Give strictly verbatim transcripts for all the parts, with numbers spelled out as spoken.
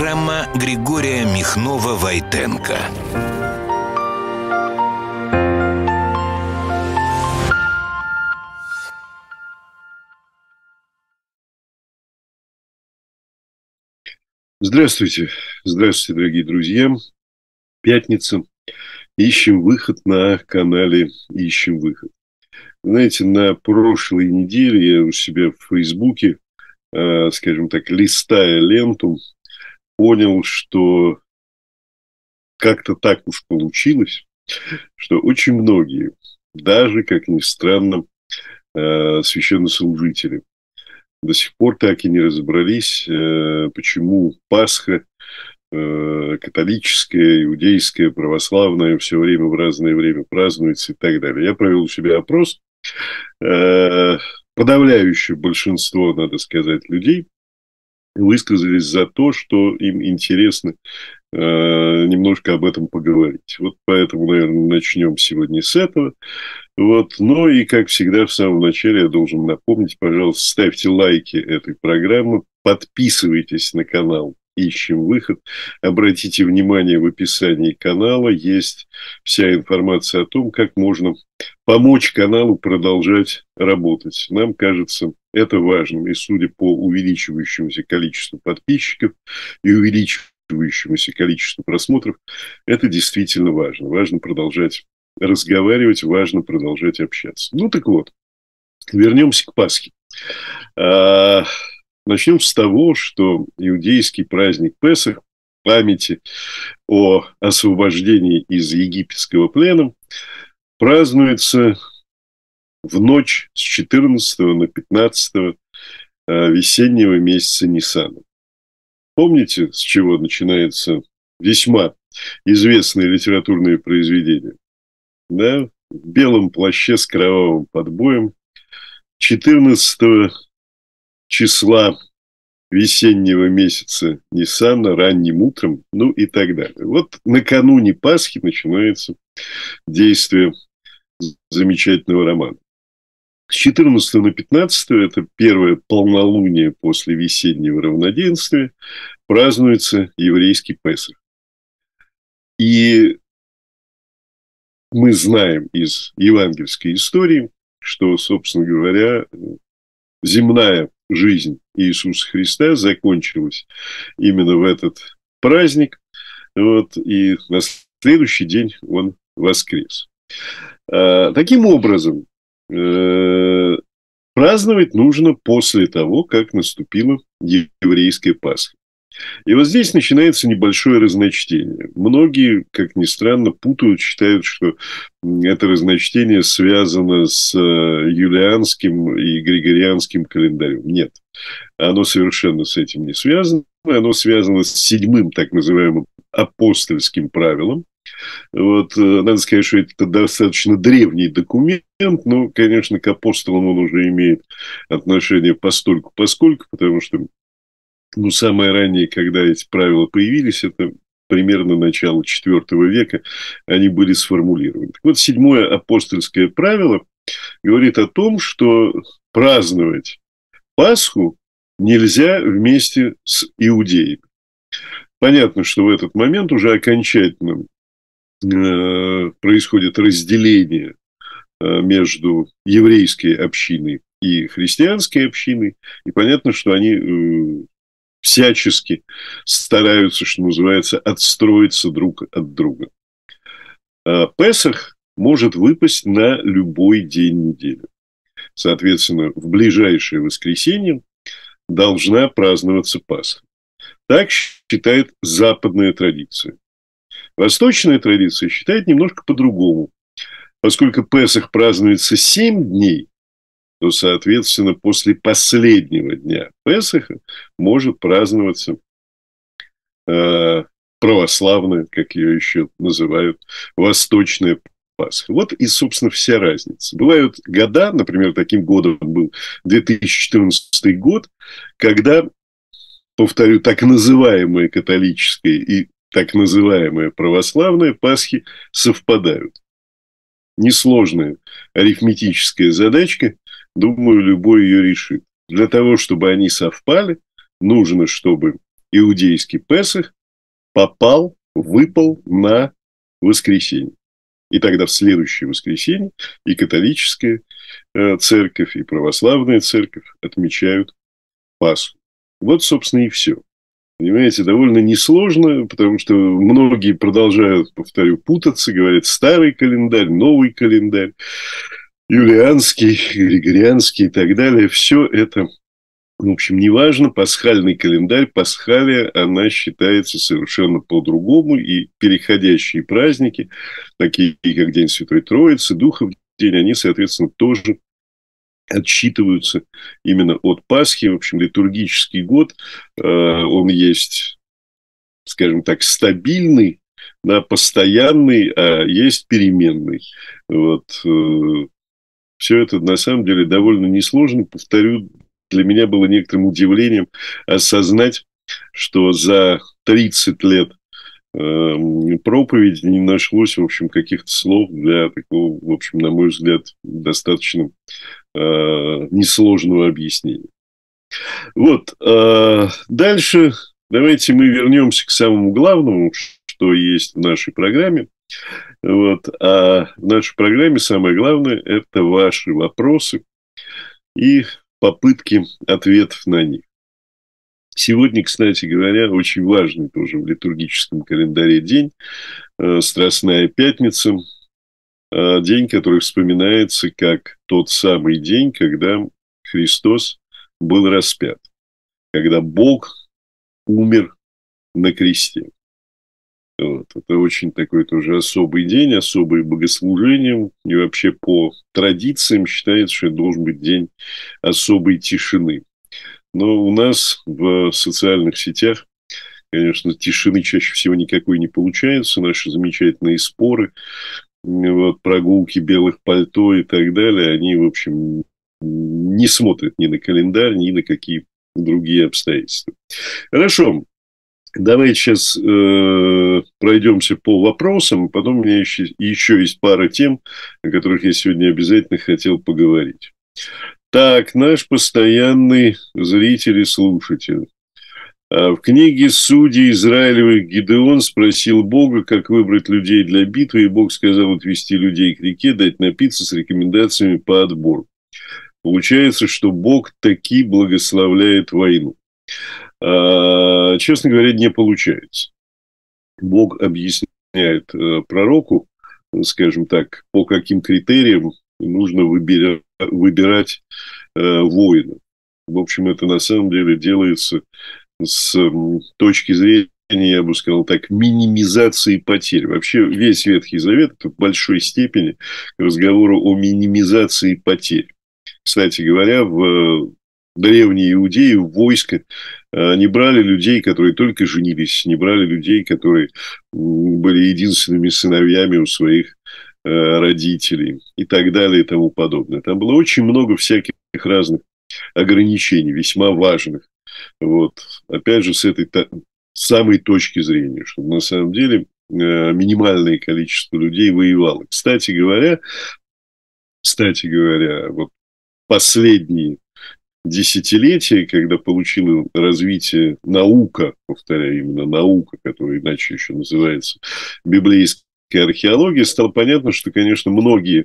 Программа Григория Михнова-Войтенко. Здравствуйте. Здравствуйте, дорогие друзья. Пятница. Ищем выход на канале «Ищем выход». Знаете, на прошлой неделе я у себя в Фейсбуке, э, скажем так, листая ленту, понял, что как-то так уж получилось, что очень многие, даже, как ни странно, э, священнослужители, до сих пор так и не разобрались, э, почему Пасха, э, католическая, иудейская, православная все время в разное время празднуется и так далее. Я провел у себя опрос. Э, подавляющее большинство, надо сказать, людей высказались за то, что им интересно э, немножко об этом поговорить. Вот поэтому, наверное, начнем сегодня с этого. Вот. Ну и, как всегда, в самом начале я должен напомнить, пожалуйста, ставьте лайки этой программы, подписывайтесь на канал «Ищем выход». Обратите внимание, в описании канала есть вся информация о том, как можно помочь каналу продолжать работать. Нам кажется это важным. И судя по увеличивающемуся количеству подписчиков и увеличивающемуся количеству просмотров, это действительно важно. Важно продолжать разговаривать, важно продолжать общаться. Ну, так вот, вернемся к Пасхе. А, начнем с того, что иудейский праздник Песах, памяти о освобождении из египетского плена, празднуется в ночь с четырнадцатого на пятнадцатое весеннего месяца Ниссана. Помните, с чего начинается весьма известное литературное произведение? Да, в белом плаще с кровавым подбоем четырнадцатого числа весеннего месяца Ниссана ранним утром, ну и так далее. Вот накануне Пасхи начинается действие замечательного романа. С четырнадцатого на пятнадцатое, это первое полнолуние после весеннего равноденствия, празднуется еврейский Песах. И мы знаем из евангельской истории, что, собственно говоря, земная жизнь Иисуса Христа закончилась именно в этот праздник. Вот, и на следующий день он воскрес. А, таким образом, э, праздновать нужно после того, как наступила еврейская Пасха. И вот здесь начинается небольшое разночтение. Многие, как ни странно, путают, считают, что это разночтение связано с юлианским и григорианским календарем. Нет, оно совершенно с этим не связано. Оно связано с седьмым, так называемым, апостольским правилом. Вот, надо сказать, что это достаточно древний документ, но, конечно, к апостолам он уже имеет отношение постольку поскольку, потому что ну, самое раннее, когда эти правила появились, это примерно начало четвёртого века, они были сформулированы. Так вот, седьмое апостольское правило говорит о том, что праздновать Пасху нельзя вместе с иудеями. Понятно, что в этот момент уже окончательно э, происходит разделение э, между еврейской общиной и христианской общиной, и понятно, что они э, всячески стараются, что называется, отстроиться друг от друга. Песах может выпасть на любой день недели. Соответственно, в ближайшее воскресенье должна праздноваться Пасха. Так считает западная традиция. Восточная традиция считает немножко по-другому. Поскольку Песах празднуется семь дней, то, соответственно, после последнего дня Песаха может праздноваться э, православная, как ее еще называют, восточная Пасха. Вот и, собственно, вся разница. Бывают года, например, таким годом был две тысячи четырнадцатый год, когда, повторю, так называемая католическая и так называемая православная Пасхи совпадают. Несложная арифметическая задачка, думаю, любой ее решит. Для того, чтобы они совпали, нужно, чтобы иудейский Песах попал, выпал на воскресенье. И тогда в следующее воскресенье и католическая церковь, и православная церковь отмечают Пасху. Вот, собственно, и все. Понимаете, довольно несложно, потому что многие продолжают, повторю, путаться, говорят, старый календарь, новый календарь, юлианский, григорианский и так далее. Все это, в общем, неважно. Пасхальный календарь, Пасхалия, она считается совершенно по-другому. И переходящие праздники, такие как День Святой Троицы, Духов день, они, соответственно, тоже отсчитываются именно от Пасхи. В общем, литургический год, он есть, скажем так, стабильный, да, постоянный, а есть переменный. Вот. Все это, на самом деле, довольно несложно. Повторю, для меня было некоторым удивлением осознать, что за тридцать лет проповеди не нашлось, в общем, каких-то слов для такого, в общем, на мой взгляд, достаточно э, несложного объяснения. Вот. Э, дальше давайте мы вернемся к самому главному, что есть в нашей программе. Вот. А в нашей программе самое главное – это ваши вопросы и попытки ответов на них. Сегодня, кстати говоря, очень важный тоже в литургическом календаре день, Страстная Пятница, день, который вспоминается как тот самый день, когда Христос был распят, когда Бог умер на кресте. Вот. Это очень такой тоже особый день, особое богослужение, и вообще по традициям считается, что это должен быть день особой тишины. Но у нас в социальных сетях, конечно, тишины чаще всего никакой не получается. Наши замечательные споры, вот, прогулки белых пальто и так далее, они, в общем, не смотрят ни на календарь, ни на какие другие обстоятельства. Хорошо. Давайте сейчас э, пройдемся по вопросам. Потом у меня еще, еще есть пара тем, о которых я сегодня обязательно хотел поговорить. Так, наш постоянный зритель и слушатель. В книге «Судей Израилевых» Гидеон спросил Бога, как выбрать людей для битвы, и Бог сказал отвести людей к реке, дать напиться с рекомендациями по отбору. Получается, что Бог таки благословляет войну. А, честно говоря, не получается. Бог объясняет пророку, скажем так, по каким критериям нужно выбирать, выбирать э, воинов. В общем, это на самом деле делается с точки зрения, я бы сказал так, минимизации потерь. Вообще весь Ветхий Завет – это в большой степени к разговору о минимизации потерь. Кстати говоря, в древние иудеи в войско не брали людей, которые только женились, не брали людей, которые были единственными сыновьями у своих родителей и так далее и тому подобное. Там было очень много всяких разных ограничений, весьма важных. Вот. Опять же, с этой самой точки зрения, что на самом деле минимальное количество людей воевало. Кстати говоря, кстати говоря, вот последние десятилетия, когда получила развитие наука, повторяю, именно наука, которая иначе еще называется библейская археология, стало понятно, что, конечно, многие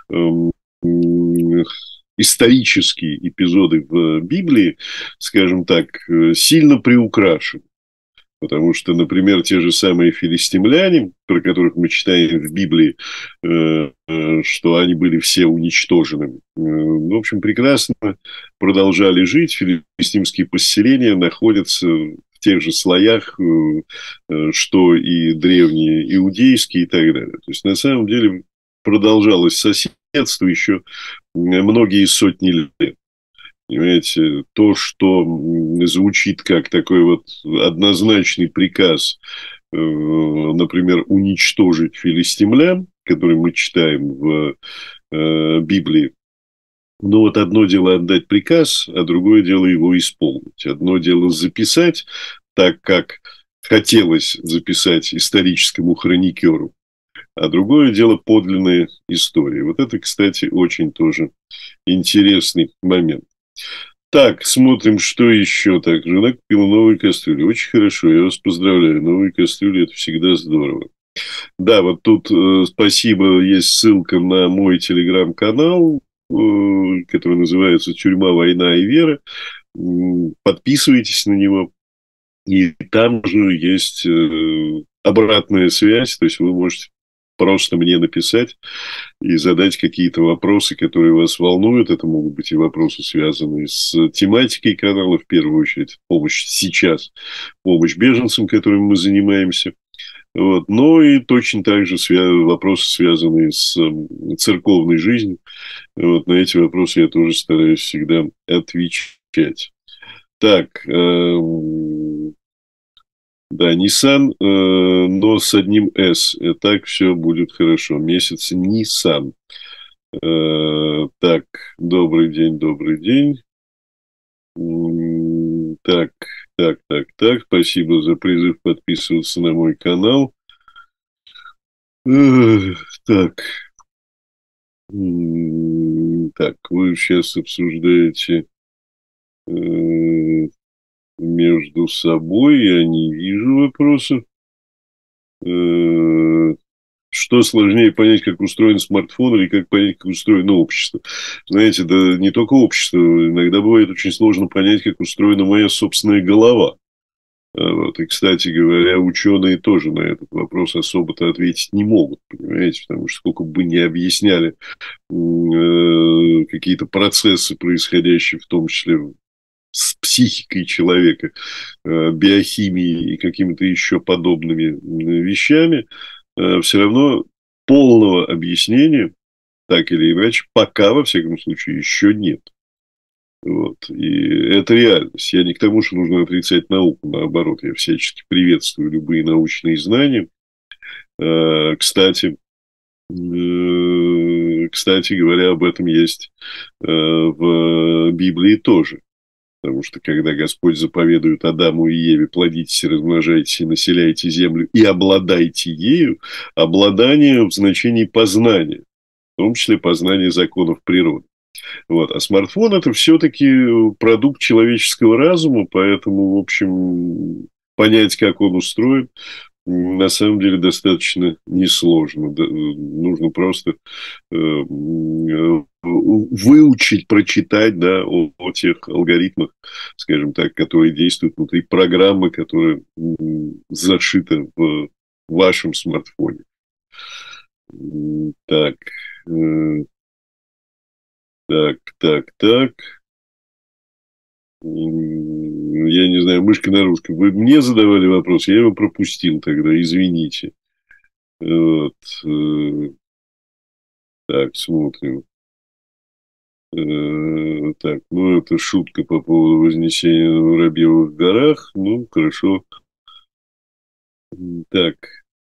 э, исторические эпизоды в Библии, скажем так, сильно приукрашены. Потому что, например, те же самые филистимляне, про которых мы читаем в Библии, что они были все уничтожены, в общем, прекрасно продолжали жить. Филистимские поселения находятся в тех же слоях, что и древние иудейские и так далее. То есть, на самом деле, продолжалось соседство еще многие сотни лет. Понимаете, то, что звучит как такой вот однозначный приказ, например, уничтожить филистимлян, который мы читаем в Библии. Но вот одно дело отдать приказ, а другое дело его исполнить. Одно дело записать так, как хотелось записать историческому хроникеру, а другое дело подлинная история. Вот это, кстати, очень тоже интересный момент. Так, смотрим, что еще. Так, жена купила новые кастрюли. Очень хорошо, я вас поздравляю. Новые кастрюли – это всегда здорово. Да, вот тут э, спасибо, есть ссылка на мой телеграм-канал, э, который называется «Тюрьма, война и вера». Подписывайтесь на него. И там же есть э, обратная связь, то есть вы можете просто мне написать и задать какие-то вопросы, которые вас волнуют. Это могут быть и вопросы, связанные с тематикой канала, в первую очередь, помощь сейчас, помощь беженцам, которыми мы занимаемся. Вот. Но и точно так же свя... вопросы, связанные с церковной жизнью. Вот. На эти вопросы я тоже стараюсь всегда отвечать. Так, эм... да, Nissan, э, но с одним S. И так все будет хорошо. Месяц Nissan. Э, так, добрый день, добрый день. Так, так, так, так. Спасибо за призыв подписываться на мой канал. Э, так. Так, вы сейчас обсуждаете э, между собой. Я не вижу вопросов. Э, что сложнее понять, как устроен смартфон, или как понять, как устроено общество? Знаете, да не только общество. Иногда бывает очень сложно понять, как устроена моя собственная голова. Вот. И, кстати говоря, ученые тоже на этот вопрос особо-то ответить не могут, понимаете, потому что сколько бы ни объясняли э, какие-то процессы, происходящие в том числе с психикой человека, э, биохимией и какими-то еще подобными вещами, э, все равно полного объяснения, так или иначе, пока, во всяком случае, еще нет. Вот. И это реальность. Я не к тому, что нужно отрицать науку, наоборот, я всячески приветствую любые научные знания. Кстати, кстати говоря, об этом есть в Библии тоже. Потому что когда Господь заповедует Адаму и Еве: плодитесь, размножайтесь и населяйте землю и обладайте ею, обладание в значении познания, в том числе познание законов природы. Вот. А смартфон – это все-таки продукт человеческого разума, поэтому, в общем, понять, как он устроен, на самом деле достаточно несложно. Нужно просто выучить, прочитать, да, о, о тех алгоритмах, скажем так, которые действуют внутри программы, которая зашита в вашем смартфоне. Так. Так, так, так. Я не знаю, мышка на русском. Вы мне задавали вопрос, я его пропустил тогда, извините. Вот. Так, смотрим. Так, ну это шутка по поводу Вознесения на Воробьевых горах. Ну, хорошо. Так.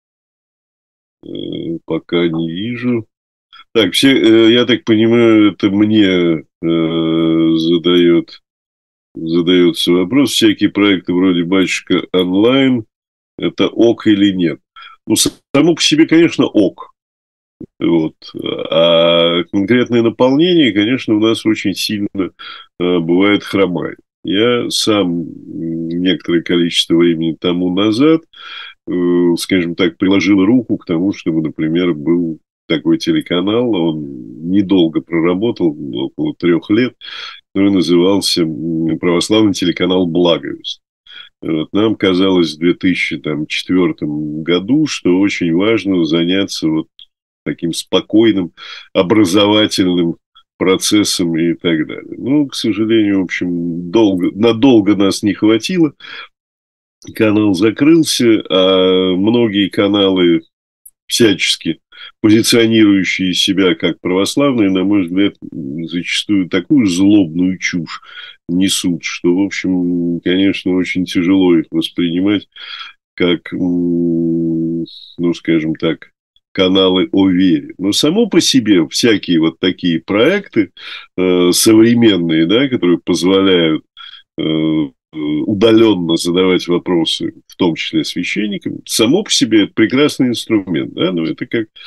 Пока не вижу. Так, все, я так понимаю, это мне э, задает, задается вопрос. Всякие проекты вроде «Батюшка онлайн» – это ок или нет? Ну, само по себе, конечно, ок. Вот. А конкретное наполнение, конечно, у нас очень сильно э, бывает хромает. Я сам некоторое количество времени тому назад, э, скажем так, приложил руку к тому, чтобы, например, был такой телеканал, он недолго проработал, около трех лет, который назывался «Православный телеканал Благовест». Вот. Нам казалось в две тысячи четвёртом году, что очень важно заняться вот таким спокойным образовательным процессом и так далее. Но, к сожалению, в общем, долго, надолго нас не хватило. Канал закрылся, а многие каналы всячески позиционирующие себя как православные, на мой взгляд, зачастую такую злобную чушь несут, что, в общем, конечно, очень тяжело их воспринимать как, ну, скажем так, каналы о вере. Но само по себе всякие вот такие проекты э, современные, да, которые позволяют э, удаленно задавать вопросы, в том числе священникам, само по себе это прекрасный инструмент, да, но это как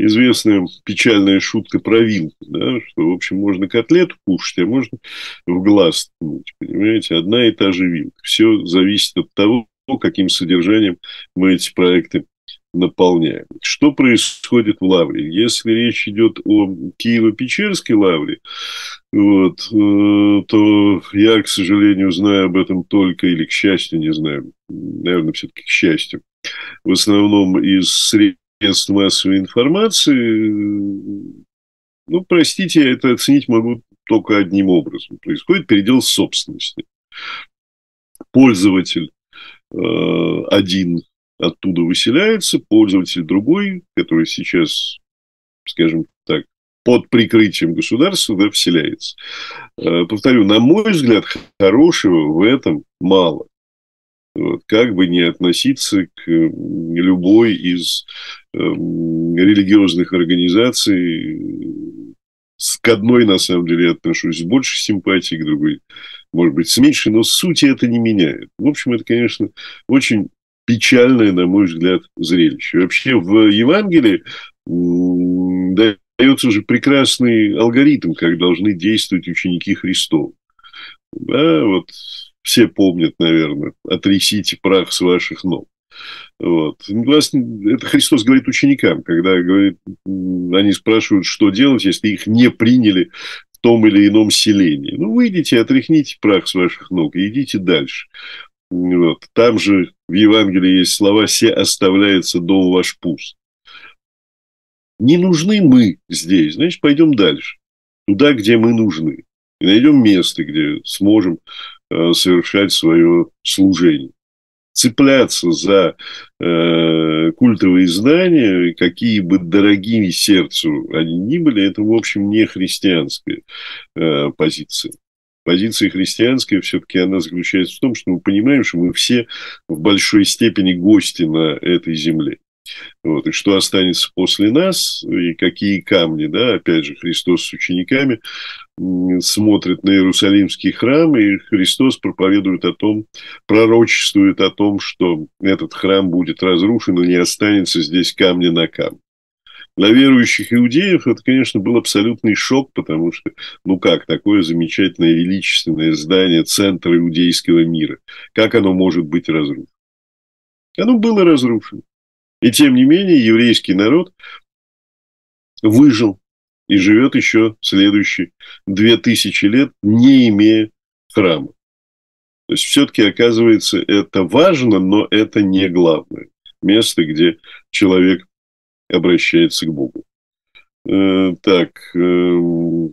известная печальная шутка про вилку, да, что, в общем, можно котлету кушать, а можно в глаз ткнуть, понимаете, одна и та же вилка. Все зависит от того, каким содержанием мы эти проекты наполняем. Что происходит в Лавре? Если речь идет о Киево-Печерской Лавре, вот, э, то я, к сожалению, знаю об этом только, или к счастью, не знаю, наверное, все-таки к счастью, в основном из средств массовой информации. Ну, простите, я это оценить могу только одним образом. Происходит передел собственности. Пользователь э, один оттуда выселяется, пользователь другой, который сейчас, скажем так, под прикрытием государства, да, вселяется. Повторю, на мой взгляд, хорошего в этом мало. Вот, как бы не относиться к любой из э, религиозных организаций, к одной, на самом деле, я отношусь с большей симпатией, к другой, может быть, с меньшей, но сути это не меняет. В общем, это, конечно, очень печальное, на мой взгляд, зрелище. Вообще в Евангелии да, дается уже прекрасный алгоритм, как должны действовать ученики Христова. Да, вот все помнят, наверное, «Отрясите прах с ваших ног». Вот. Это Христос говорит ученикам, когда говорит, они спрашивают, что делать, если их не приняли в том или ином селении. Ну, выйдите, отряхните прах с ваших ног и идите дальше. Вот. Там же в Евангелии есть слова «се оставляется дом ваш пуст». Не нужны мы здесь, значит, пойдем дальше. Туда, где мы нужны. И найдем место, где сможем э, совершать свое служение. Цепляться за э, культовые знания, какие бы дорогими сердцу они ни были, это, в общем, не христианская э, позиция. Позиция христианская все-таки она заключается в том, что мы понимаем, что мы все в большой степени гости на этой земле. Вот, и что останется после нас, и какие камни, да, опять же, Христос с учениками смотрит на Иерусалимский храм, и Христос проповедует о том, пророчествует о том, что этот храм будет разрушен, и не останется здесь камня на камне. Для верующих иудеев это, конечно, был абсолютный шок, потому что, ну как, такое замечательное, величественное здание, центр иудейского мира, как оно может быть разрушено? Оно было разрушено. И тем не менее, еврейский народ выжил и живет еще следующие две тысячи лет, не имея храма. То есть, все-таки, оказывается, это важно, но это не главное место, где человек обращается к Богу. Э, так, э,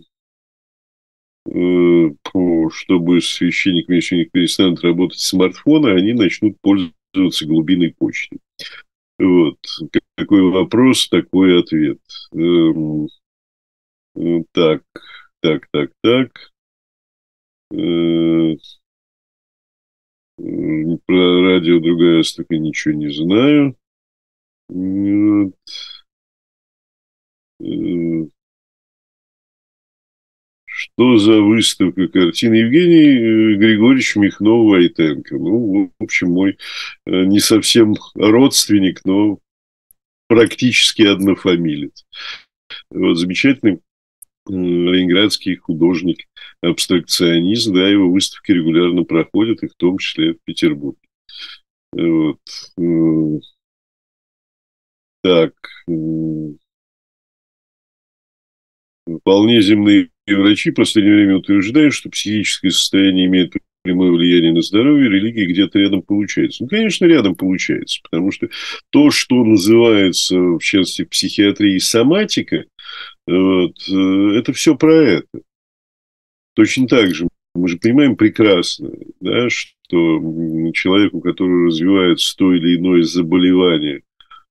э, чтобы священник и священник перестанут работать с смартфона, они начнут пользоваться глубинной почтой. Вот. Какой вопрос, такой ответ. Эм, так, так, так, так. Э, про радио «Другая Востока» ничего не знаю. Вот. Э, что за выставка картин? Евгений Григорьевич Михнов-Войтенко. Ну, в общем, мой не совсем родственник, но практически однофамилец. Вот, замечательный ленинградский художник, абстракционист, да, его выставки регулярно проходят, и в том числе в Петербурге. Вот. Так. Вполне земные врачи в последнее время утверждают, что психическое состояние имеет прямое влияние на здоровье, религия где-то рядом получается. Ну, конечно, рядом получается, потому что то, что называется, в частности, в психиатрии соматика, вот, это все про это. Точно так же мы же понимаем прекрасно, да, что человеку, который развивается то или иное заболевание,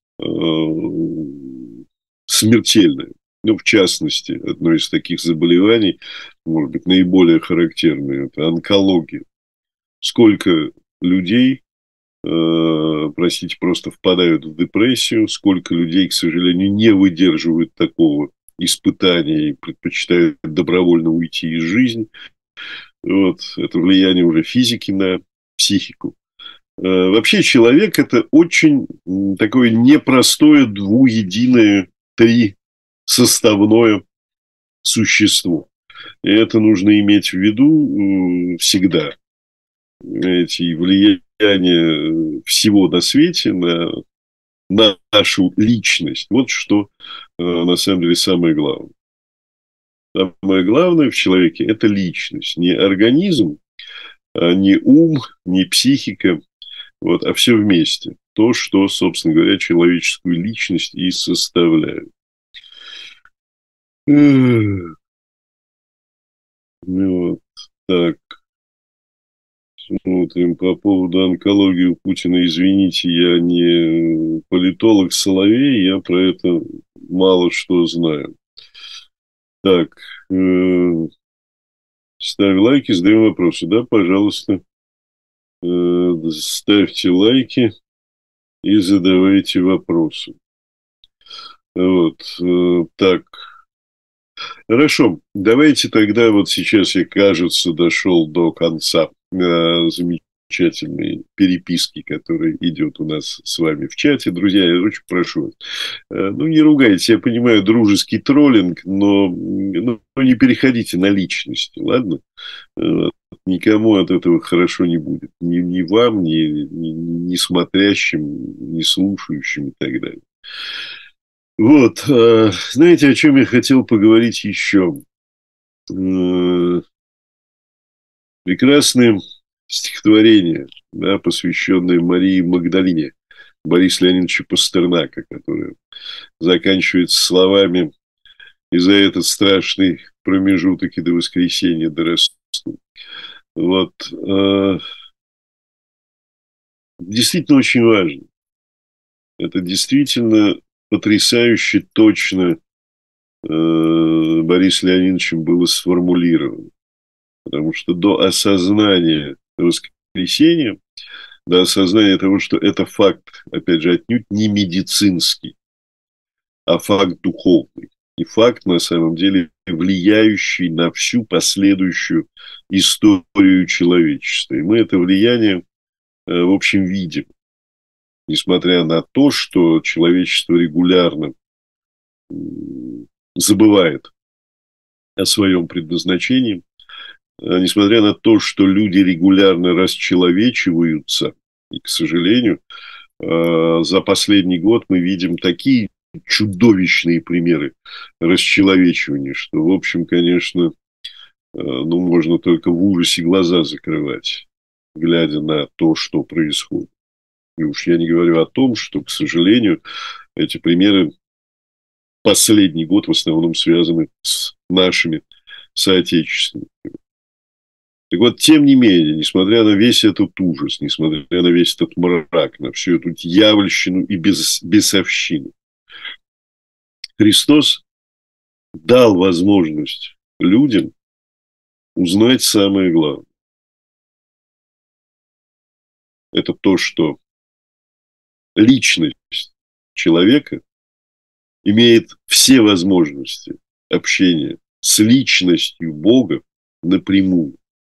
смертельное, ну, в частности, одно из таких заболеваний, может быть, наиболее характерное, это онкология. Сколько людей, э, простите, просто впадают в депрессию, сколько людей, к сожалению, не выдерживают такого испытания и предпочитают добровольно уйти из жизни. Вот, это влияние уже физики на психику. Э, вообще человек – это очень такое непростое двуединое три составное существо. И это нужно иметь в виду всегда. Эти влияния всего на свете на, на нашу личность. Вот что на самом деле самое главное. Самое главное в человеке – это личность. Не организм, а не ум, не психика, вот, а все вместе. То, что, собственно говоря, человеческую личность и составляет. Вот так. Смотрим по поводу онкологии у Путина. Извините, я не политолог Соловей, я про это мало что знаю. Так, э, ставь лайки, задаем вопросы. Да, пожалуйста, э, ставьте лайки и задавайте вопросы. Вот, э, так. Хорошо, давайте тогда вот сейчас я, кажется, дошел до конца э, замечательной переписки, которая идет у нас с вами в чате. Друзья, я очень прошу вас, э, ну не ругайте, я понимаю, дружеский троллинг, но ну, не переходите на личности, ладно? Э, никому от этого хорошо не будет. Ни, ни вам, ни, ни, ни смотрящим, ни слушающим и так далее. Вот, знаете, о чем я хотел поговорить еще? Прекрасное стихотворение, да, посвященное Марии Магдалине Бориса Леонидовича Пастернака, которое заканчивается словами: «И за этот страшный промежуток и до воскресенья дорасту». Вот, действительно очень важно. Это действительно потрясающе точно Борисом Леонидовичем было сформулировано. Потому что до осознания воскресения, до осознания того, что это факт, опять же, отнюдь не медицинский, а факт духовный. И факт, на самом деле, влияющий на всю последующую историю человечества. И мы это влияние, в общем, видим. Несмотря на то, что человечество регулярно забывает о своем предназначении, несмотря на то, что люди регулярно расчеловечиваются, и, к сожалению, за последний год мы видим такие чудовищные примеры расчеловечивания, что, в общем, конечно, ну, можно только в ужасе глаза закрывать, глядя на то, что происходит. И уж я не говорю о том, что, к сожалению, эти примеры последний год в основном связаны с нашими соотечественниками. Так вот, тем не менее, несмотря на весь этот ужас, несмотря на весь этот мрак, на всю эту дьявольщину и бес, бесовщину, Христос дал возможность людям узнать самое главное. Это то, что личность человека имеет все возможности общения с личностью Бога напрямую.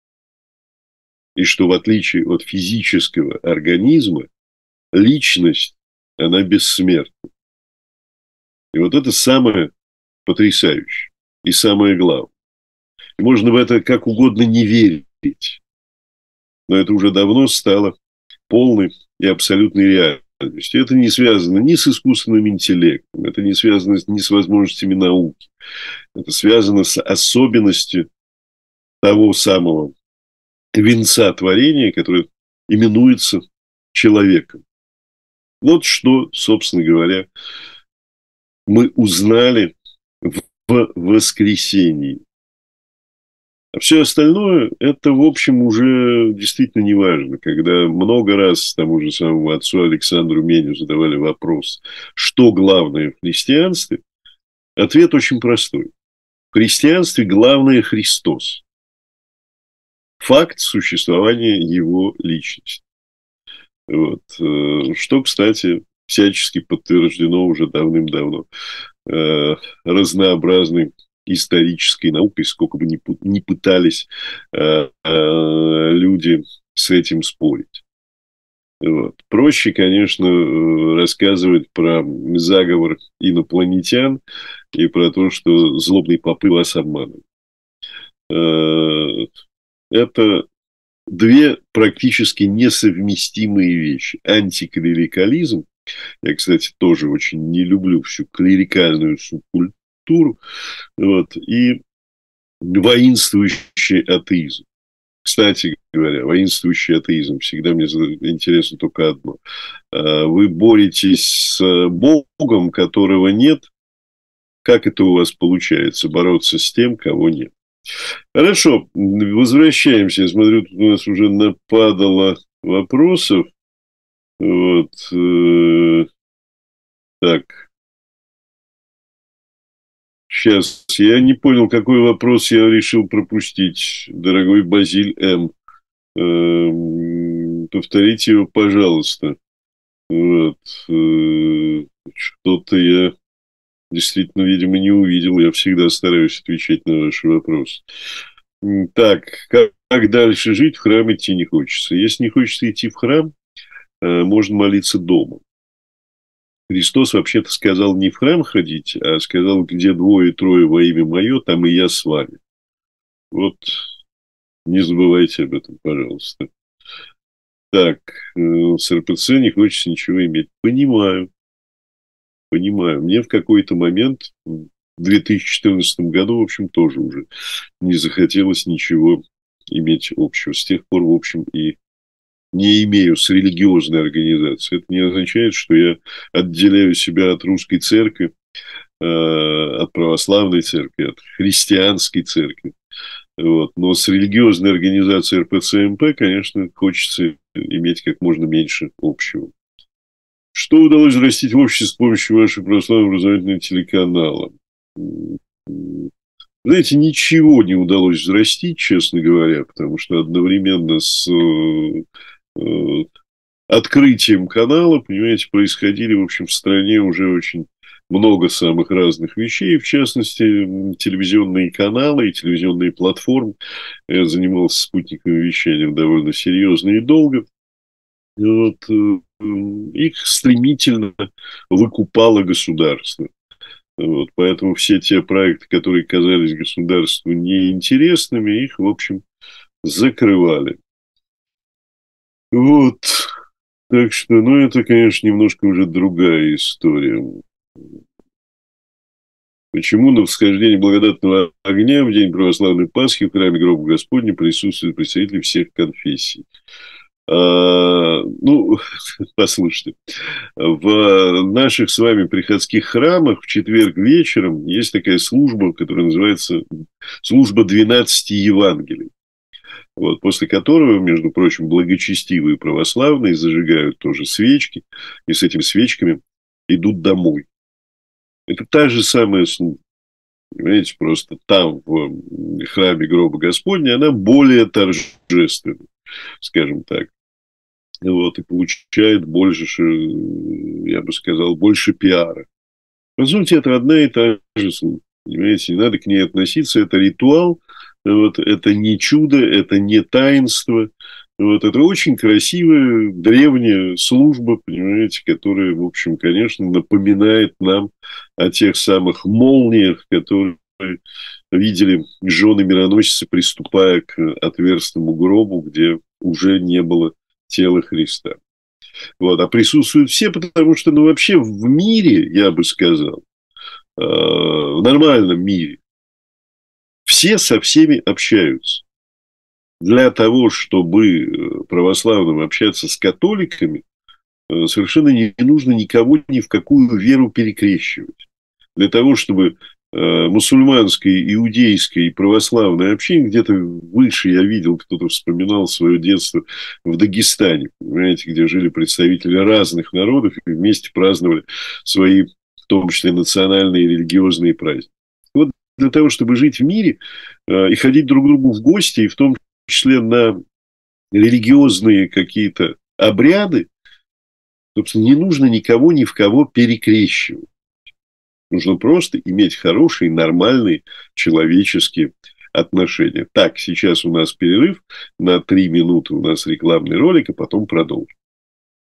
И что в отличие от физического организма, личность, она бессмертна. И вот это самое потрясающее и самое главное. И можно в это как угодно не верить, но это уже давно стало полной и абсолютной реальностью. Это не связано ни с искусственным интеллектом, это не связано ни с возможностями науки. Это связано с особенностью того самого венца творения, которое именуется человеком. Вот что, собственно говоря, мы узнали в воскресении. А все остальное, это, в общем, уже действительно не важно. Когда много раз тому же самому отцу Александру Меню задавали вопрос, что главное в христианстве, ответ очень простой. В христианстве главное Христос. Факт существования его личности. Вот. Что, кстати, всячески подтверждено уже давным-давно разнообразной исторической наукой, сколько бы ни пытались люди с этим спорить. Вот. Проще, конечно, рассказывать про заговор инопланетян и про то, что злобные попы вас обманывают. Это две практически несовместимые вещи. Антиклерикализм. Я, кстати, тоже очень не люблю всю клерикальную субкультуру. Вот, и воинствующий атеизм. Кстати говоря, воинствующий атеизм. Всегда мне интересно только одно. Вы боретесь с Богом, которого нет. Как это у вас получается? Бороться с тем, кого нет. Хорошо, возвращаемся. Я смотрю, тут у нас уже нападало вопросов. Вот. Так. Сейчас. Я не понял, какой вопрос я решил пропустить, дорогой Базиль М. Повторите его, пожалуйста. Вот. Что-то я действительно, видимо, не увидел. Я всегда стараюсь отвечать на ваши вопросы. Так, как, как дальше жить? В храм идти не хочется. Если не хочется идти в храм, можно молиться дома. Христос вообще-то сказал не в храм ходить, а сказал, где двое-трое во имя мое, там и я с вами. Вот, не забывайте об этом, пожалуйста. Так, с эр пэ цэ не хочется ничего иметь. Понимаю. Понимаю. Мне в какой-то момент, в две тысячи четырнадцатом году, в общем, тоже уже не захотелось ничего иметь общего. С тех пор, в общем, и не имею с религиозной организацией. Это не означает, что я отделяю себя от русской церкви, от православной церкви, от христианской церкви. Вот. Но с религиозной организацией эр пэ цэ эм пэ, конечно, хочется иметь как можно меньше общего. Что удалось взрастить в обществе с помощью вашего православного образовательного телеканала? Знаете, ничего не удалось взрастить, честно говоря, потому что одновременно с э, открытием канала, понимаете, происходили, в общем, в стране уже очень много самых разных вещей, в частности, телевизионные каналы и телевизионные платформы. Я занимался спутниковым вещанием довольно серьезно и долго. Вот, их стремительно выкупало государство. Вот, поэтому все те проекты, которые казались государству неинтересными, их, в общем, закрывали. Вот. Так что, ну, это, конечно, немножко уже другая история. Почему на восхождении благодатного огня в день православной Пасхи в храме гроба Господня присутствуют представители всех конфессий? А, ну, послушайте, в наших с вами приходских храмах в четверг вечером есть такая служба, которая называется служба двенадцати Евангелий. Вот, после которого, между прочим, благочестивые православные зажигают тоже свечки, и с этими свечками идут домой. Это та же самая служба. Понимаете, просто там, в храме гроба Господня, она более торжественна, скажем так. Вот, и получает больше, я бы сказал, больше пиара. По сути, это одна и та же служба. Понимаете, не надо к ней относиться. Это ритуал, вот, это не чудо, это не таинство. Вот, это очень красивая древняя служба, понимаете, которая, в общем, конечно, напоминает нам о тех самых молниях, которые видели жены мироносицы, приступая к отверстному гробу, где уже не было тела Христа. Вот. А присутствуют все, потому что, ну, вообще в мире, я бы сказал, в нормальном мире, все со всеми общаются. Для того, чтобы православным общаться с католиками, совершенно не нужно никого ни в какую веру перекрещивать. Для того, чтобы мусульманское, иудейское и православное общение, где-то выше я видел, кто-то вспоминал свое детство в Дагестане, понимаете, где жили представители разных народов и вместе праздновали свои, в том числе, национальные и религиозные праздники. Вот для того, чтобы жить в мире и ходить друг к другу в гости, и в том числе на религиозные какие-то обряды, собственно, не нужно никого ни в кого перекрещивать. Нужно просто иметь хорошие, нормальные человеческие отношения. Так, сейчас у нас перерыв на три минуты, у нас рекламный ролик, а потом продолжим.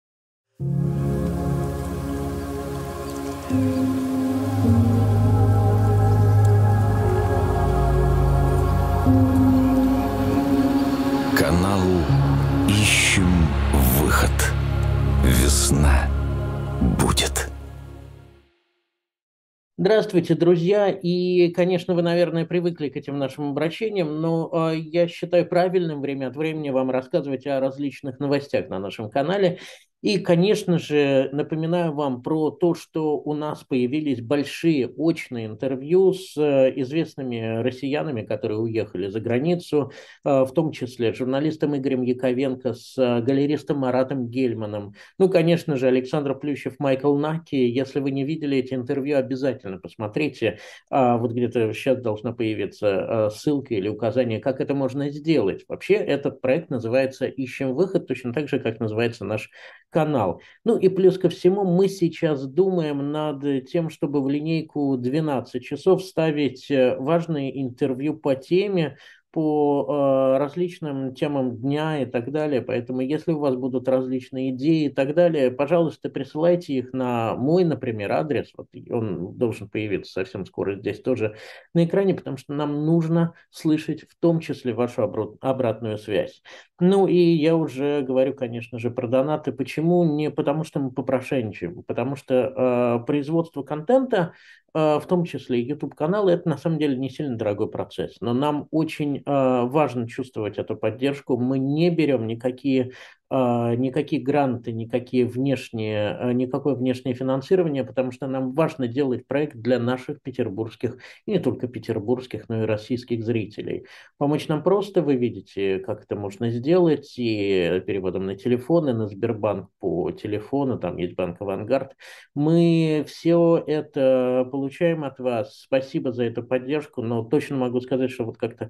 Канал «Ищем выход». Весна будет. Здравствуйте, друзья. И, конечно, вы, наверное, привыкли к этим нашим обращениям, но э, я считаю правильным время от времени вам рассказывать о различных новостях на нашем канале. И, конечно же, напоминаю вам про то, что у нас появились большие очные интервью с э, известными россиянами, которые уехали за границу, э, в том числе с журналистом Игорем Яковенко, с э, галеристом Маратом Гельманом. Ну, конечно же, Александр Плющев, Майкл Наки. Если вы не видели эти интервью, обязательно посмотрите. А, вот где-то сейчас должна появиться а, ссылка или указание, как это можно сделать. Вообще, этот проект называется «Ищем выход», точно так же, как называется наш канал. Ну и плюс ко всему, мы сейчас думаем над тем, чтобы в линейку двенадцать часов ставить э, важные интервью по теме, по э, различным темам дня и так далее. Поэтому, если у вас будут различные идеи и так далее, пожалуйста, присылайте их на мой, например, адрес. Вот он должен появиться совсем скоро здесь тоже на экране, потому что нам нужно слышать в том числе вашу обрат- обратную связь. Ну и я уже говорю, конечно же, про донаты. Почему? Не потому что мы попрошайничаем, потому что э, производство контента, э, в том числе и YouTube-каналы, это на самом деле не сильно дорогой процесс. Но нам очень э, важно чувствовать эту поддержку. Мы не берем никакие, э, никакие гранты, никакие внешние, э, никакое внешнее финансирование, потому что нам важно делать проект для наших петербургских, и не только петербургских, но и российских зрителей. Помочь нам просто, вы видите, как это можно сделать, и переводом на телефон, и на Сбербанк по телефону, там есть банк «Авангард». Мы все это получаем от вас. Спасибо за эту поддержку, но точно могу сказать, что вот как-то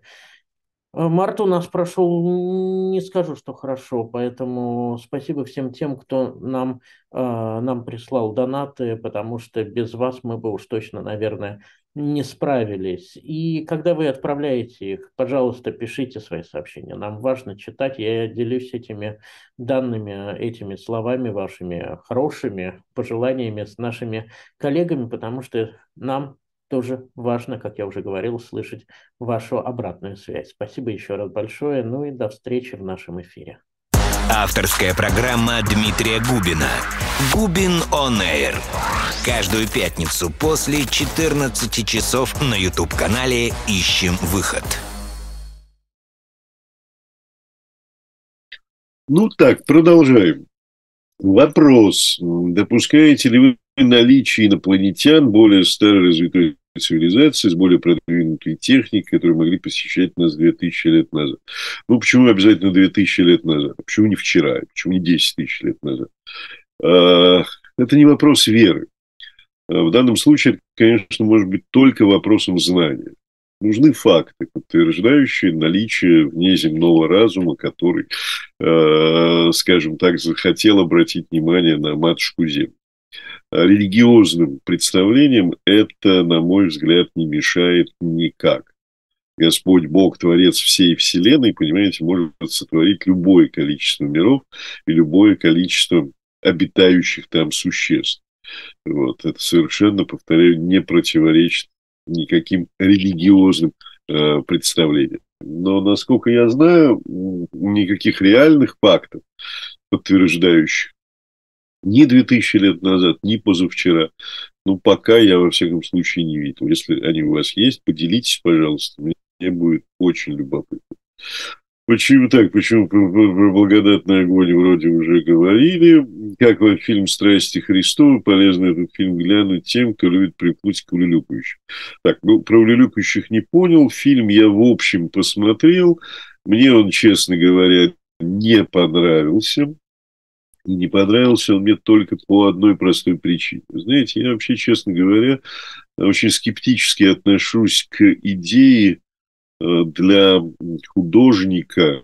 март у нас прошел, не скажу, что хорошо, поэтому спасибо всем тем, кто нам, э, нам прислал донаты, потому что без вас мы бы уж точно, наверное, не справились. И когда вы отправляете их, пожалуйста, пишите свои сообщения. Нам важно читать. Я делюсь этими данными, этими словами вашими, хорошими пожеланиями с нашими коллегами, потому что нам тоже важно, как я уже говорил, слышать вашу обратную связь. Спасибо еще раз большое. Ну и до встречи в нашем эфире. Авторская программа Дмитрия Губина. Губин On Air. Каждую пятницу после четырнадцати часов на YouTube-канале «Ищем выход». Ну так, продолжаем. Вопрос. Допускаете ли вы наличие инопланетян более старой развитой цивилизации, с более продвинутой техникой, которые могли посещать нас две тысячи лет назад? Ну, почему обязательно две тысячи лет назад? Почему не вчера? Почему не десять тысяч лет назад? Это не вопрос веры. В данном случае, конечно, может быть только вопросом знания. Нужны факты, подтверждающие наличие внеземного разума, который, э, скажем так, захотел обратить внимание на матушку Землю. Религиозным представлениям это, на мой взгляд, не мешает никак. Господь Бог, Творец всей Вселенной, понимаете, может сотворить любое количество миров и любое количество обитающих там существ. Вот. Это совершенно, повторяю, не противоречит никаким религиозным э, представлениям. Но, насколько я знаю, никаких реальных фактов, подтверждающих ни две тысячи лет назад, ни позавчера, ну, пока я, во всяком случае, не видел. Если они у вас есть, поделитесь, пожалуйста. Мне будет очень любопытно. Почему так? Почему про, про благодатный огонь вроде уже говорили? Как вам фильм «Страсти Христовы»? Полезно этот фильм глянуть тем, кто любит приплыть к улюлюкающим. Так, ну, про улюлюкающих не понял. Фильм я, в общем, посмотрел. Мне он, честно говоря, не понравился. И не понравился он мне только по одной простой причине. Знаете, я вообще, честно говоря, очень скептически отношусь к идее для художника,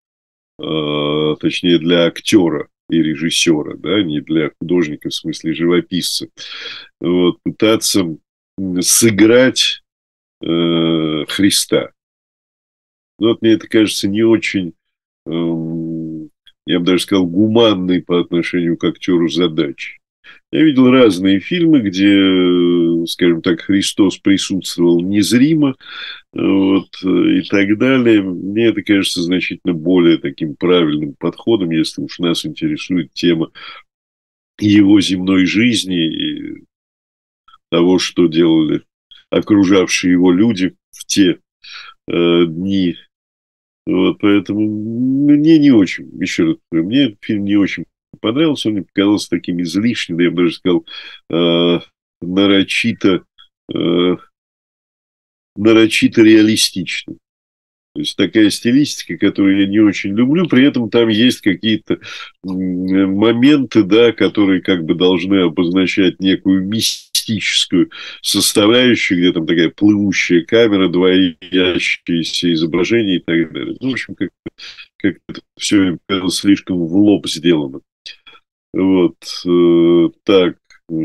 точнее, для актера и режиссера, да, не для художника в смысле живописца, вот, пытаться сыграть э, Христа. Ну, вот мне это кажется не очень, э, я бы даже сказал, гуманной по отношению к актеру задачи. Я видел разные фильмы, где, скажем так, Христос присутствовал незримо, вот, и так далее. Мне это кажется значительно более таким правильным подходом, если уж нас интересует тема его земной жизни и того, что делали окружавшие его люди в те э, дни. Вот, поэтому мне не очень, еще раз говорю, мне этот фильм не очень понравился, он мне показался таким излишним, я бы даже сказал, э, нарочито, э, нарочито реалистичным. То есть такая стилистика, которую я не очень люблю, при этом там есть какие-то моменты, да, которые как бы должны обозначать некую мистическую составляющую, где там такая плывущая камера, двоящиеся изображения и так далее. Ну, в общем, как-то как это все слишком в лоб сделано. Вот. Так.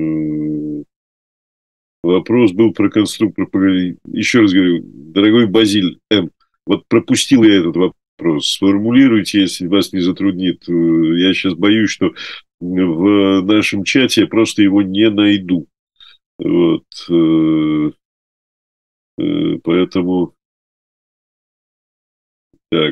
Вопрос был про конструктор. Еще раз говорю, дорогой Базиль М., вот пропустил я этот вопрос. Сформулируйте, если вас не затруднит. Я сейчас боюсь, что в нашем чате я просто его не найду. Вот. Поэтому... Так.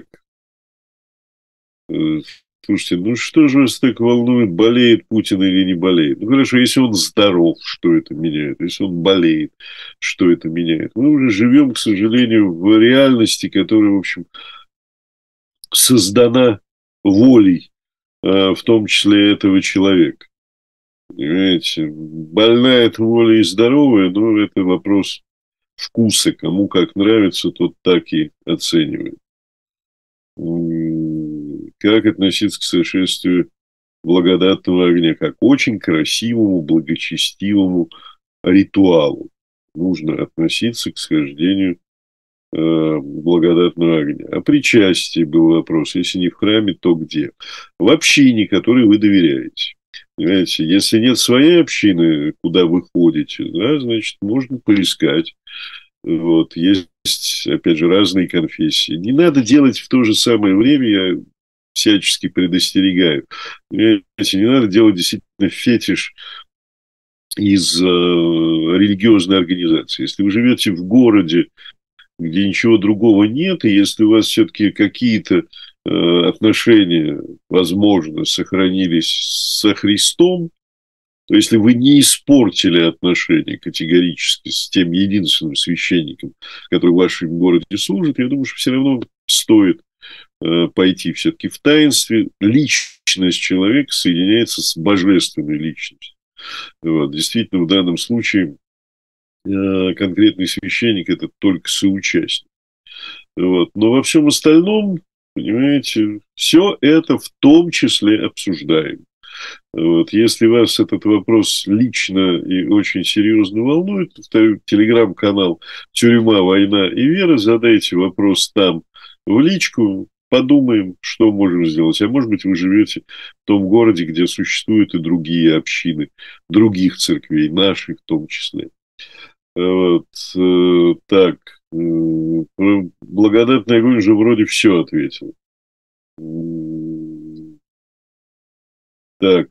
Слушайте, ну что же вас так волнует, болеет Путин или не болеет? Ну хорошо, если он здоров, что это меняет? Если он болеет, что это меняет? Мы уже живем, к сожалению, в реальности, которая, в общем, создана волей, в том числе этого человека. Понимаете, больная это воля и здоровая, но это вопрос вкуса. Кому как нравится, тот так и оценивает. Как относиться к совершенству благодатного огня? Как к очень красивому, благочестивому ритуалу. Нужно относиться к схождению э, благодатного огня. О причастии был вопрос. Если не в храме, то где? В общине, которой вы доверяете. Понимаете, если нет своей общины, куда вы ходите, да, значит, можно поискать. Вот, есть, опять же, разные конфессии. Не надо делать в то же самое время, я всячески предостерегаю. Понимаете, не надо делать действительно фетиш из э, религиозной организации. Если вы живете в городе, где ничего другого нет, и если у вас все-таки какие-то э, отношения, возможно, сохранились со Христом, то если вы не испортили отношения категорически с тем единственным священником, который в вашем городе служит, я думаю, что все равно стоит э, пойти все-таки в таинстве. Личность человека соединяется с божественной личностью. Вот. Действительно, в данном случае э, конкретный священник – это только соучастник. Вот. Но во всем остальном, понимаете, все это в том числе обсуждаем. Вот. Если вас этот вопрос лично и очень серьезно волнует, повторю, телеграм-канал «Тюрьма, война и вера», задайте вопрос там в личку, подумаем, что можем сделать. А может быть, вы живете в том городе, где существуют и другие общины, других церквей, наших в том числе. Вот. Так, благодатный огонь уже вроде все ответил. Так.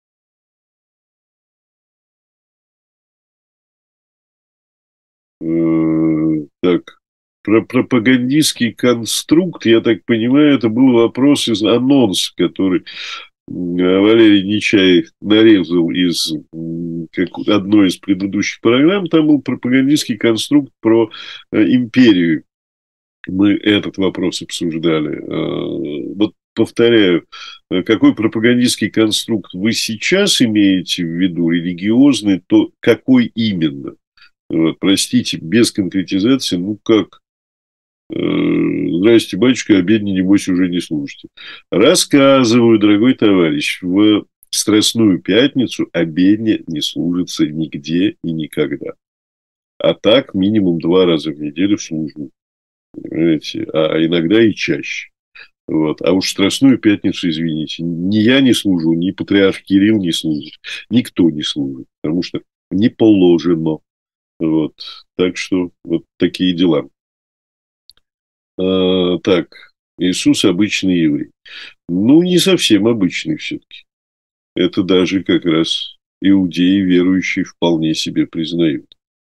Так. Про пропагандистский конструкт, я так понимаю, это был вопрос из анонса, который Валерий Нечаев нарезал из как, одной из предыдущих программ. Там был пропагандистский конструкт про империю. Мы этот вопрос обсуждали. Вот повторяю, какой пропагандистский конструкт вы сейчас имеете в виду, религиозный, то какой именно? Вот, простите, без конкретизации, ну как? Здрасте, батюшка, обедни, небось, уже не слушайте. Рассказываю, дорогой товарищ, в Страстную Пятницу обедня не служится нигде и никогда. А так минимум два раза в неделю в службу. Понимаете? А иногда и чаще. Вот. А уж Страстную Пятницу, извините, ни я не служу, ни патриарх Кирилл не служит, никто не служит, потому что не положено. Вот. Так что вот такие дела. А, так, Иисус обычный еврей. Ну, не совсем обычный все-таки. Это даже как раз иудеи, верующие, вполне себе признают.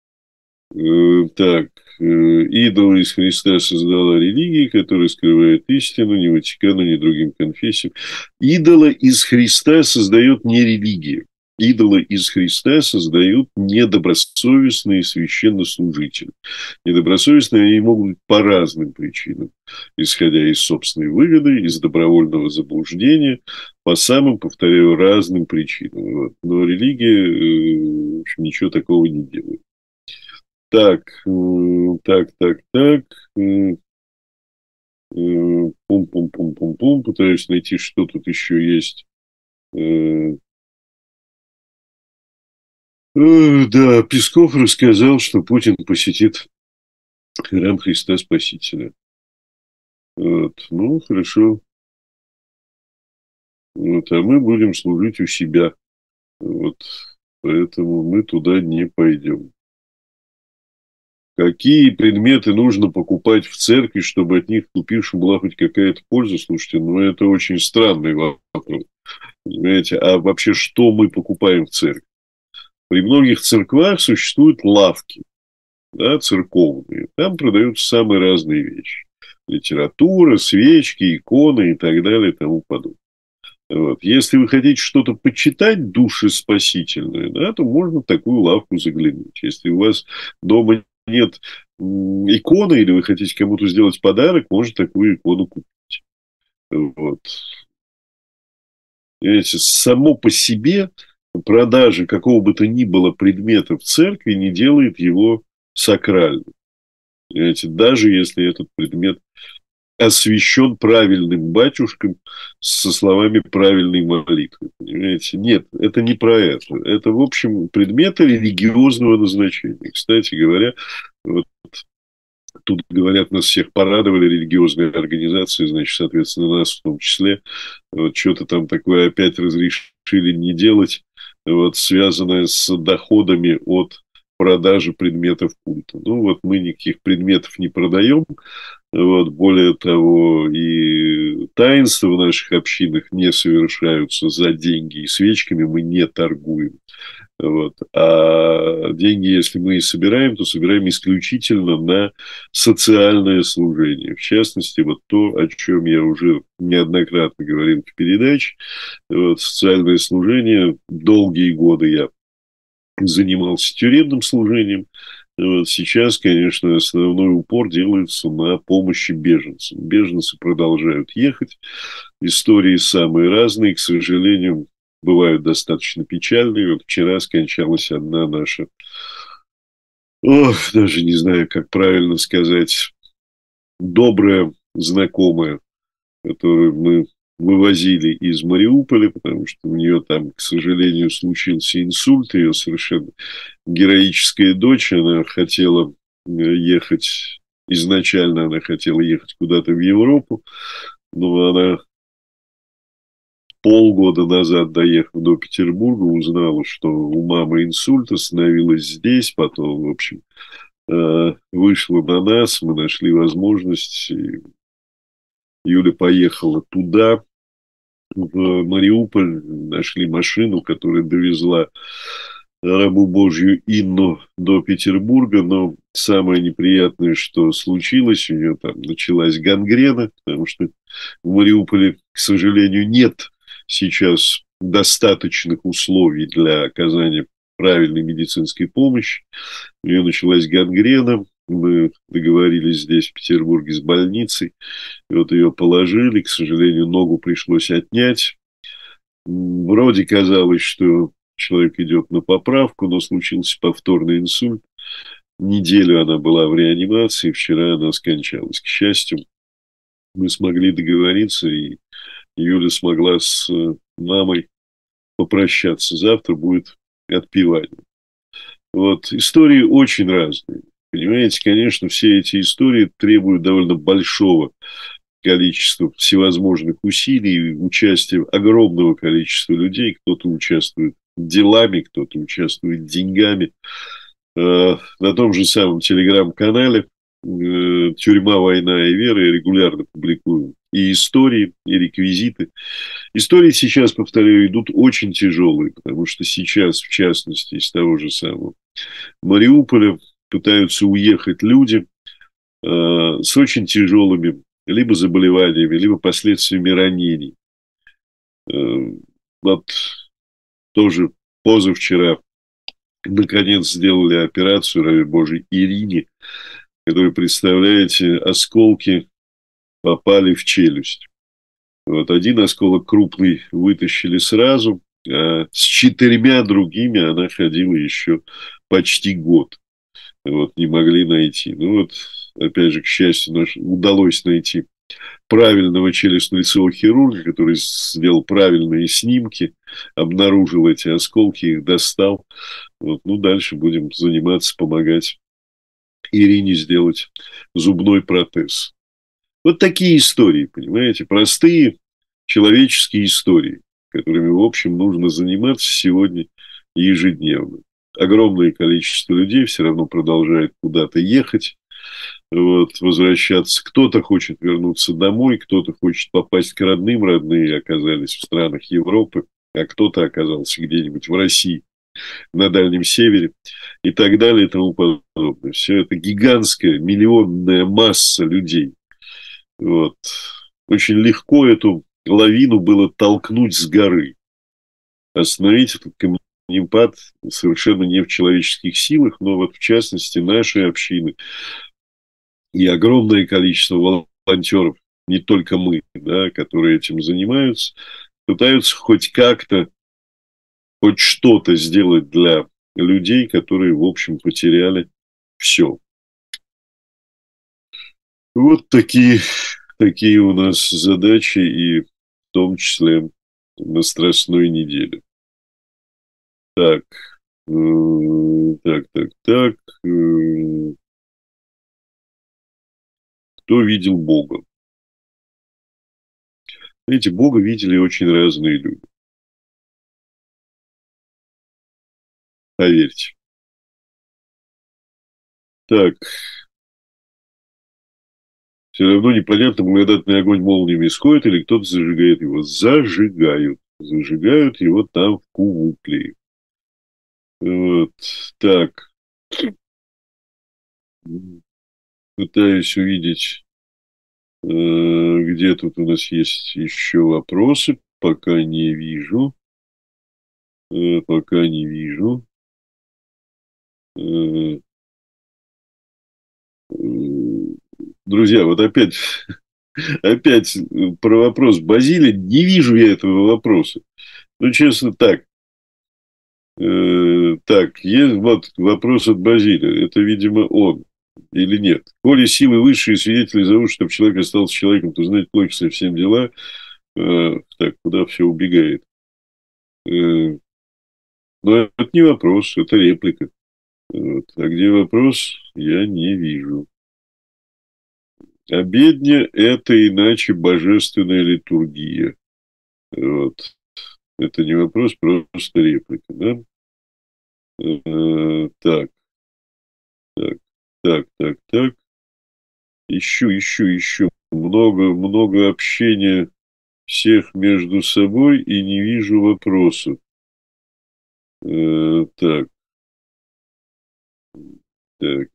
Так, идол из Христа создала религия, которая скрывает истину, ни Ватикану, ни другим конфессиям. Идола из Христа создает не религия. Идолы из Христа создают недобросовестные священнослужители. Недобросовестные они могут быть по разным причинам, исходя из собственной выгоды, из добровольного заблуждения, по самым, повторяю, разным причинам. Вот. Но религия, в общем, ничего такого не делает. Так, так, так, так. Пум-пум-пум-пум-пум. Пытаюсь найти, что тут еще есть. Да, Песков рассказал, что Путин посетит храм Христа Спасителя. Вот. Ну, хорошо. Вот. А мы будем служить у себя. Вот. Поэтому мы туда не пойдем. Какие предметы нужно покупать в церкви, чтобы от них купившим была хоть какая-то польза? Слушайте, ну это очень странный вопрос. Понимаете, а вообще что мы покупаем в церкви? При многих церквах существуют лавки, да, церковные. Там продаются самые разные вещи. Литература, свечки, иконы и так далее и тому подобное. Вот. Если вы хотите что-то почитать душеспасительное, да, то можно в такую лавку заглянуть. Если у вас дома нет иконы или вы хотите кому-то сделать подарок, можно такую икону купить. Вот. Понимаете, само по себе продажа какого бы то ни было предмета в церкви не делает его сакральным. Понимаете, даже если этот предмет освящен правильным батюшком со словами правильной молитвы. Понимаете? Нет, это не про это. Это, в общем, предметы религиозного назначения. Кстати говоря, вот тут, говорят, нас всех порадовали религиозные организации, значит, соответственно, нас в том числе. Вот что-то там такое опять разрешили не делать, вот, связанное с доходами от продажи предметов культа. Ну, вот мы никаких предметов не продаем. Вот, более того, и таинства в наших общинах не совершаются за деньги, и свечками мы не торгуем. Вот. А деньги, если мы и собираем, то собираем исключительно на социальное служение. В частности, вот то, о чем я уже неоднократно говорил в передаче. Вот, социальное служение. Долгие годы я занимался тюремным служением. Вот сейчас, конечно, основной упор делается на помощи беженцам. Беженцы продолжают ехать. Истории самые разные, к сожалению, бывают достаточно печальные. Вот вчера скончалась одна наша, ох, даже не знаю, как правильно сказать, добрая знакомая, которую мы вывозили из Мариуполя, потому что у нее там, к сожалению, случился инсульт. Ее совершенно героическая дочь, она хотела ехать, изначально она хотела ехать куда-то в Европу, но она полгода назад, доехав до Петербурга, узнала, что у мамы инсульт, остановилась здесь, потом, в общем, вышла на нас, мы нашли возможность, и Юля поехала туда, в Мариуполь, нашли машину, которая довезла рабу Божью Инну до Петербурга, но самое неприятное, что случилось, у нее там началась гангрена, потому что в Мариуполе, к сожалению, нет сейчас достаточных условий для оказания правильной медицинской помощи. У нее началась гангрена, мы договорились здесь, в Петербурге, с больницей. И вот ее положили, к сожалению, ногу пришлось отнять. Вроде казалось, что человек идет на поправку, но случился повторный инсульт. Неделю она была в реанимации, вчера она скончалась. К счастью, мы смогли договориться, и Юля смогла с мамой попрощаться. Завтра будет отпевание. Вот. Истории очень разные. Понимаете, конечно, все эти истории требуют довольно большого количества всевозможных усилий, участия огромного количества людей. Кто-то участвует делами, кто-то участвует деньгами. На том же самом телеграм-канале э, «Тюрьма, война и вера», я регулярно публикую и истории, и реквизиты. Истории сейчас, повторяю, идут очень тяжелые, потому что сейчас, в частности, из того же самого Мариуполя пытаются уехать люди э, с очень тяжелыми либо заболеваниями, либо последствиями ранений. Э, вот тоже позавчера наконец сделали операцию, ради Божьей, Ирине, которая, представляете, осколки попали в челюсть. Вот один осколок крупный вытащили сразу, а с четырьмя другими она ходила еще почти год. Вот, не могли найти. Ну вот, опять же, к счастью, наш, удалось найти правильного челюстно-лицевого хирурга, который сделал правильные снимки, обнаружил эти осколки, их достал. Вот, ну, дальше будем заниматься, помогать Ирине сделать зубной протез. Вот такие истории, понимаете, простые человеческие истории, которыми, в общем, нужно заниматься сегодня ежедневно. Огромное количество людей все равно продолжает куда-то ехать, вот, возвращаться. Кто-то хочет вернуться домой, кто-то хочет попасть к родным, родные оказались в странах Европы, а кто-то оказался где-нибудь в России, на Дальнем Севере и так далее и тому подобное. Все это гигантская, миллионная масса людей. Вот. Очень легко эту лавину было толкнуть с горы. Остановить этот камнепад совершенно не в человеческих силах, но вот в частности нашей общины и огромное количество волонтеров, не только мы, да, которые этим занимаются, пытаются хоть как-то, хоть что-то сделать для людей, которые, в общем, потеряли все. Вот такие, такие у нас задачи, и в том числе на Страстной неделе. Так, э, так, так, так. Э, кто видел Бога? Знаете, Бога видели очень разные люди. Поверьте. Так. Все равно непонятно, благодатный огонь молниями исходит, или кто-то зажигает его. Зажигают. Зажигают его там в Кувукле. Вот. Так. Пытаюсь увидеть, э, где тут у нас есть еще вопросы. Пока не вижу. Э, пока не вижу. Э, э, друзья, вот опять, опять про вопрос Базилия. Не вижу я этого вопроса. Ну, честно, так. Э, так, есть вот вопрос от Базилия. Это, видимо, он или нет. Коли силы высшие свидетели зовут, чтобы человек остался человеком, то знать плохи совсем дела. Э, так, куда все убегает? Э, но это не вопрос, это реплика. Вот. А где вопрос, я не вижу. Обедня – это иначе божественная литургия. Вот. Это не вопрос, просто реплика, да? Э, так, так, так, так, так. Ищу, ищу, ищу. Много, много общения всех между собой и не вижу вопросов. Э, так, так.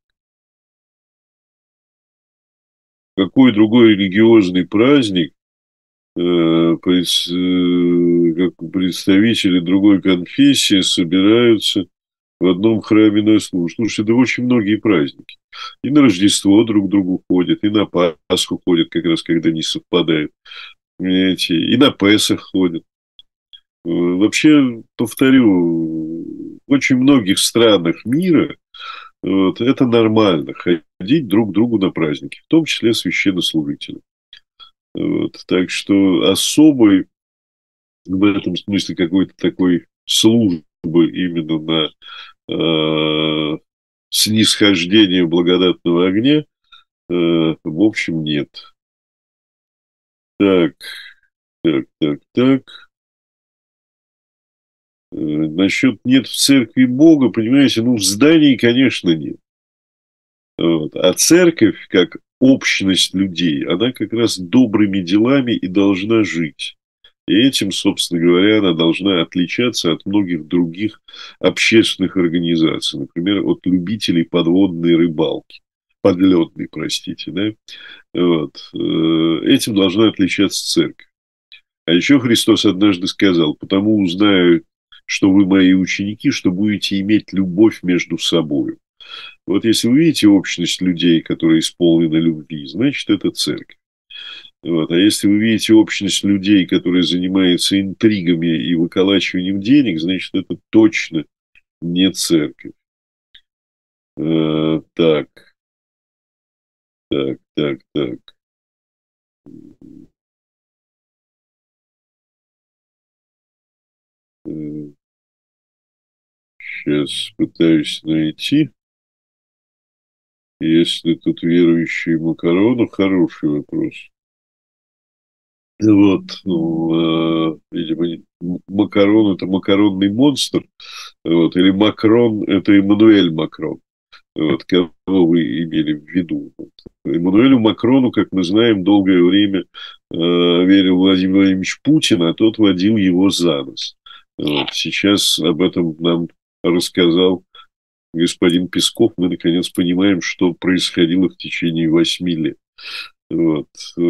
Какой другой религиозный праздник э, пред- э, как представители другой конфессии собираются в одном храме на службу? Слушайте, да очень многие праздники. И на Рождество друг к другу ходят, и на Пасху ходят, как раз когда не совпадают. Понимаете, и на Песах ходят. Э, Вообще, повторю, в очень многих странах мира вот, это нормально, ходить друг к другу на праздники, в том числе священнослужителям. Вот, так что особой в этом смысле какой-то такой службы именно на э, снисхождение благодатного огня, э, в общем, нет. Так, так, так, так. Э, насчет нет в церкви Бога, понимаете, ну, в здании, конечно, нет. Вот. А церковь, как общность людей, она как раз добрыми делами и должна жить. И этим, собственно говоря, она должна отличаться от многих других общественных организаций. Например, от любителей подводной рыбалки. Подледной, простите, да? Вот. Этим должна отличаться церковь. А еще Христос однажды сказал: «Потому узнаю, что вы мои ученики, что будете иметь любовь между собой». Вот если вы видите общность людей, которые исполнены любви, значит, это церковь. Вот. А если вы видите общность людей, которые занимаются интригами и выколачиванием денег, значит, это точно не церковь. А, так. Так, так, так. Сейчас пытаюсь найти. Если тут верующие макарону, хороший вопрос. Вот, ну, э, видимо, Макарон – это макаронный монстр, вот, или Макрон – это Эммануэль Макрон. Вот, кого вы имели в виду? Вот. Эммануэлю Макрону, как мы знаем, долгое время э, верил Владимир Владимирович Путин, а тот водил его за нос. Вот. Сейчас об этом нам рассказал господин Песков. Мы, наконец, понимаем, что происходило в течение восьми лет. Вот.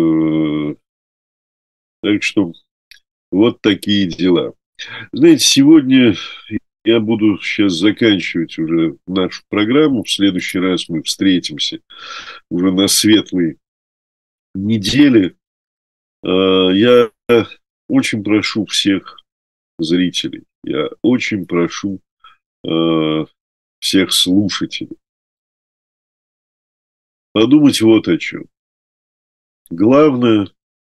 Так что вот такие дела. Знаете, сегодня я буду сейчас заканчивать уже нашу программу. В следующий раз мы встретимся уже на светлой неделе. Я очень прошу всех зрителей, я очень прошу всех слушателей подумать вот о чем. Главное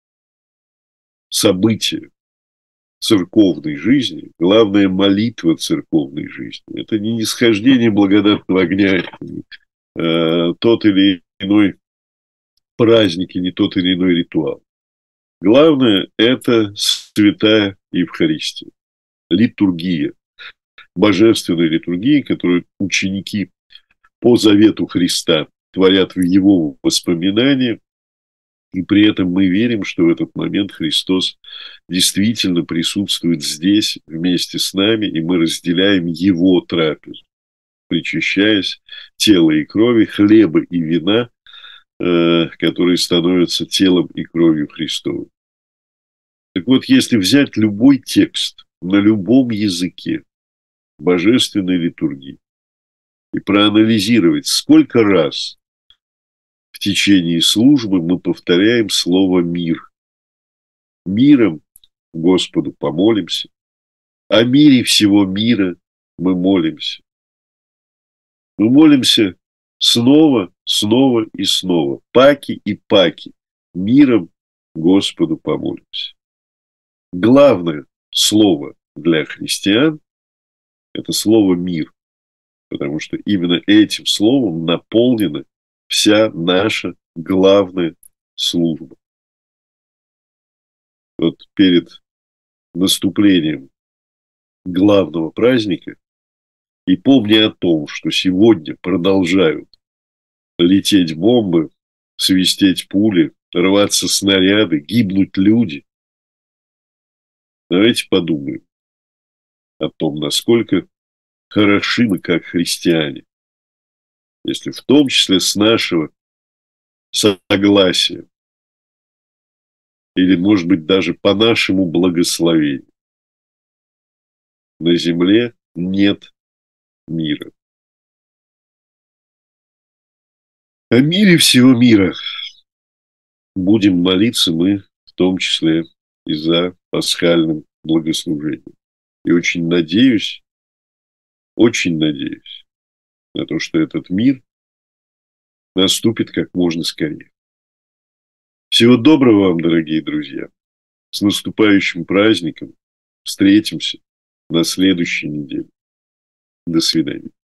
событие церковной жизни, главная молитва церковной жизни – это не нисхождение благодатного огня, э, тот или иной праздник и не тот или иной ритуал. Главное – это святая Евхаристия, литургия, божественная литургия, которую ученики по завету Христа творят в его воспоминании. И при этом мы верим, что в этот момент Христос действительно присутствует здесь вместе с нами, и мы разделяем Его трапезу, причащаясь тела и крови, хлеба и вина, э, которые становятся телом и кровью Христовой. Так вот, если взять любой текст на любом языке божественной литургии и проанализировать, сколько раз в течение службы мы повторяем слово «мир». Миром Господу помолимся, о мире всего мира мы молимся. Мы молимся снова, снова и снова, паки и паки, миром Господу помолимся. Главное слово для христиан – это слово «мир», потому что именно этим словом наполнена вся наша главная служба. Вот перед наступлением главного праздника, и помня о том, что сегодня продолжают лететь бомбы, свистеть пули, рваться снаряды, гибнуть люди, давайте подумаем о том, насколько хороши мы как христиане, если в том числе с нашего согласия, или, может быть, даже по нашему благословению, на земле нет мира. О мире всего мира будем молиться мы, в том числе и за пасхальным благослужением. И очень надеюсь, очень надеюсь на то, что этот мир наступит как можно скорее. Всего доброго вам, дорогие друзья. С наступающим праздником. Встретимся на следующей неделе. До свидания.